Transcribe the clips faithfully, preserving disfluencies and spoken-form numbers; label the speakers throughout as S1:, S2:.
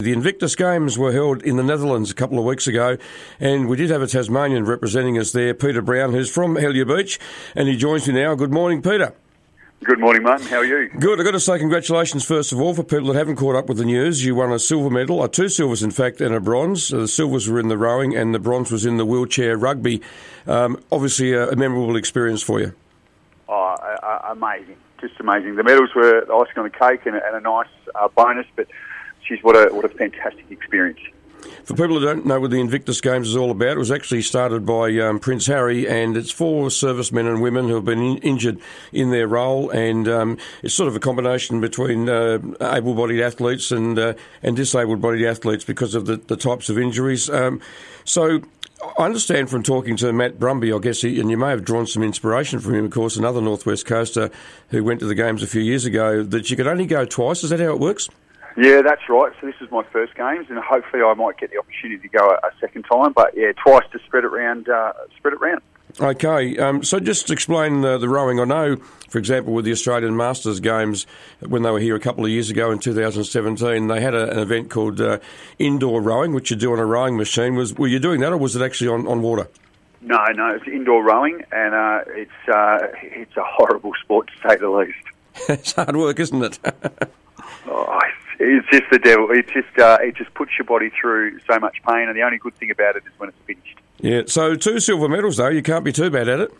S1: The Invictus Games were held in the Netherlands a couple of weeks ago, and we did have a Tasmanian representing us there, Peter Brown, who's from Hellyer Beach, and he joins me now. Good morning, Peter.
S2: Good morning, Martin. How are you?
S1: Good. I've got to say congratulations, first of all, for people that haven't caught up with the news. You won a silver medal, or two silvers, in fact, and a bronze. The silvers were in the rowing, and the bronze was in the wheelchair rugby. Um, obviously, a, a memorable experience for you.
S2: Oh, uh, amazing. Just amazing. The medals were icing on the cake and a, and a nice uh, bonus, but geez, what a, what a fantastic experience.
S1: For people who don't know what the Invictus Games is all about, it was actually started by um, Prince Harry, and it's for servicemen and women who have been in- injured in their role, and um, it's sort of a combination between uh, able-bodied athletes and uh, and disabled-bodied athletes because of the, the types of injuries. Um, so I understand from talking to Matt Brumby, I guess, he, and you may have drawn some inspiration from him, of course, another Northwest coaster who went to the Games a few years ago, that you could only go twice. Is that how it works?
S2: Yeah, that's right. So this is my first Games, and hopefully I might get the opportunity to go a, a second time. But yeah, twice to spread it round. Uh, spread it round.
S1: Okay, um, so just explain uh, the rowing. I know, for example, with the Australian Masters Games, when they were here a couple of years ago in two thousand seventeen, they had a, an event called uh, indoor rowing, which you do on a rowing machine. Was were you doing that, or was it actually on, on water?
S2: No, no, it's indoor rowing, and uh, it's uh, it's a horrible sport to say the least.
S1: It's hard work, isn't it?
S2: oh, It's just the devil. It just uh, it just puts your body through so much pain, and the only good thing about it is when it's finished.
S1: Yeah. So two silver medals, though. You can't be too bad at it.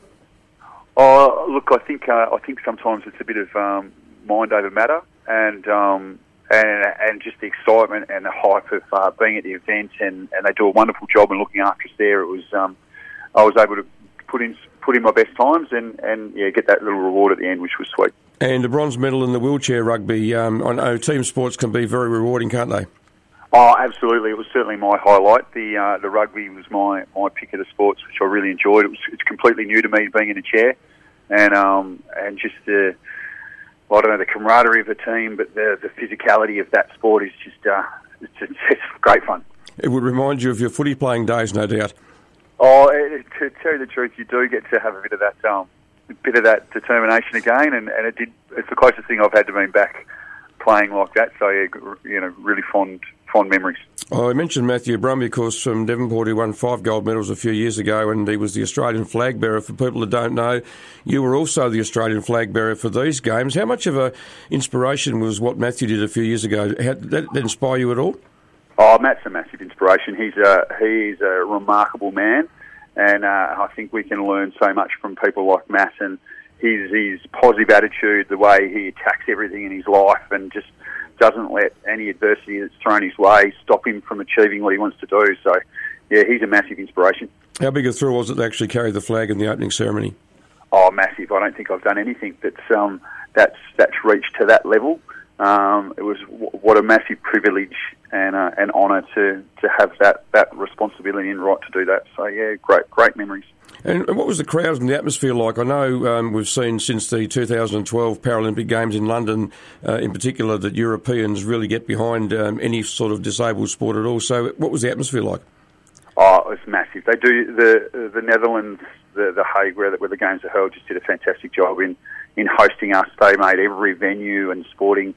S2: Oh, look, I think uh, I think sometimes it's a bit of um, mind over matter, and um, and and just the excitement and the hype of uh, being at the event, and, and they do a wonderful job in looking after us there. It was um, I was able to put in put in my best times, and, and yeah, get that little reward at the end, which was sweet.
S1: And a bronze medal in the wheelchair rugby. Um, I know team sports can be very rewarding, can't they?
S2: Oh, absolutely. It was certainly my highlight. The uh, the rugby was my, my pick of the sports, which I really enjoyed. It was it's completely new to me, being in a chair, and um and just the well, I don't know, the camaraderie of the team, but the the physicality of that sport is just uh, it's, it's, it's great fun.
S1: It would remind you of your footy playing days, no doubt.
S2: Oh, it, to tell you the truth, you do get to have a bit of that. Um, A bit of that determination again, and, and it did. It's the closest thing I've had to being back playing like that. So yeah, you know, really fond fond memories.
S1: Oh, I mentioned Matthew Brumby, of course, from Devonport, who won five gold medals a few years ago, and he was the Australian flag bearer. For people that don't know, you were also the Australian flag bearer for these games. How much of a inspiration was what Matthew did a few years ago? How, did that inspire you at all?
S2: Oh, Matt's a massive inspiration. He's a he's a remarkable man. And uh, I think we can learn so much from people like Matt and his, his positive attitude, the way he attacks everything in his life and just doesn't let any adversity that's thrown his way stop him from achieving what he wants to do. So, yeah, he's a massive inspiration.
S1: How big a thrill was it to actually carry the flag in the opening ceremony?
S2: Oh, massive. I don't think I've done anything that's um, that's, that's reached to that level. Um, it was w- what a massive privilege and uh, an honour to, to have that, that responsibility and right to do that. So yeah, great great memories.
S1: And what was the crowds and the atmosphere like? I know um, we've seen since the two thousand twelve Paralympic Games in London, uh, in particular, that Europeans really get behind um, any sort of disabled sport at all. So what was the atmosphere like?
S2: Oh, it was massive. They do the the Netherlands, the the Hague, where the, where the games are held, just did a fantastic job in. in hosting us. They made every venue and sporting,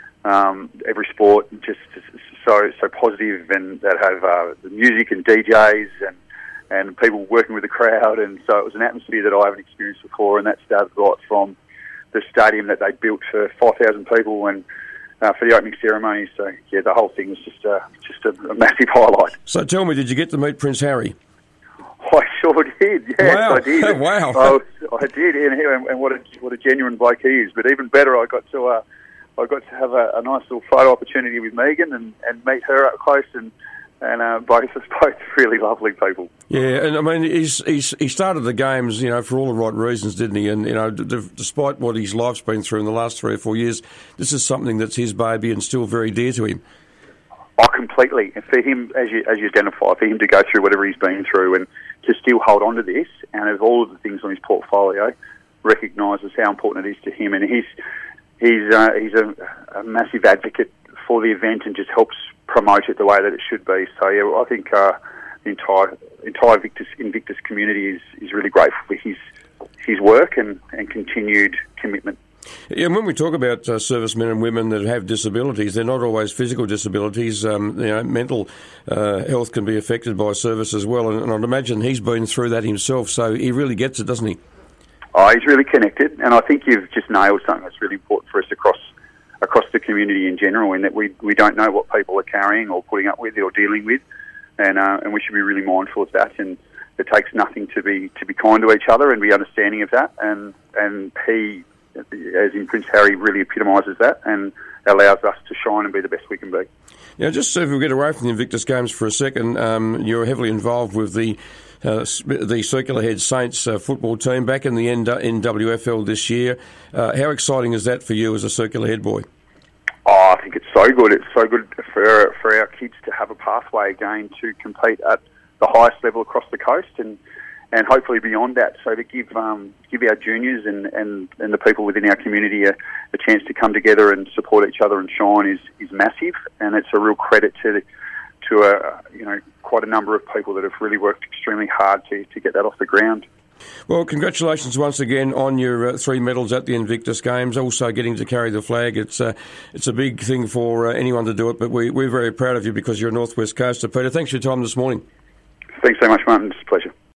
S2: um, every sport just so so positive, and that have uh, the music and D Js and and people working with the crowd, and so it was an atmosphere that I haven't experienced before, and that started right from the stadium that they built for five thousand people and uh, for the opening ceremony. So yeah, the whole thing was just uh, just a, a massive highlight.
S1: So tell me, did you get to meet Prince Harry?
S2: I sure did. Yes,
S1: wow.
S2: I did.
S1: Wow.
S2: I, I did, and, and what a what a genuine bloke he is. But even better, I got to uh, I got to have a, a nice little photo opportunity with Megan and, and meet her up close, and and uh, both both really lovely people.
S1: Yeah, and I mean, he's, he's he started the games, you know, for all the right reasons, didn't he? And you know, d- d- despite what his life's been through in the last three or four years, this is something that's his baby and still very dear to him.
S2: Oh, completely. And for him, as you as you identify, for him to go through whatever he's been through and to still hold on to this, and of all of the things on his portfolio, recognises how important it is to him. And he's he's uh, he's a, a massive advocate for the event and just helps promote it the way that it should be. So yeah, I think uh, the entire entire Invictus, Invictus community is, is really grateful for his his work and, and continued commitment.
S1: Yeah, and when we talk about uh, servicemen and women that have disabilities, they're not always physical disabilities. Um, you know, mental uh, health can be affected by service as well, and, and I'd imagine he's been through that himself, so he really gets it, doesn't he?
S2: Oh, he's really connected, and I think you've just nailed something that's really important for us across across the community in general, in that we we don't know what people are carrying or putting up with or dealing with, and uh, and we should be really mindful of that. And it takes nothing to be to be kind to each other and be understanding of that. And and he, as in Prince Harry, really epitomises that and allows us to shine and be the best we can be.
S1: Now, just so if we get away from the Invictus Games for a second, um, you're heavily involved with the uh, the Circular Head Saints uh, football team back in the N- in W F L this year. Uh, how exciting is that for you as a Circular Head boy?
S2: Oh, I think it's so good. It's so good for for our kids to have a pathway again to compete at the highest level across the coast, and, and hopefully beyond that. So to give um, give our juniors and, and, and the people within our community a, a chance to come together and support each other and shine is, is massive, and it's a real credit to to a, you know quite a number of people that have really worked extremely hard to, to get that off the ground.
S1: Well, congratulations once again on your uh, three medals at the Invictus Games. Also getting to carry the flag. It's uh, it's a big thing for uh, anyone to do it, but we, we're very proud of you because you're a North West Coaster. Peter, thanks for your time this morning.
S2: Thanks so much, Martin. It's a pleasure.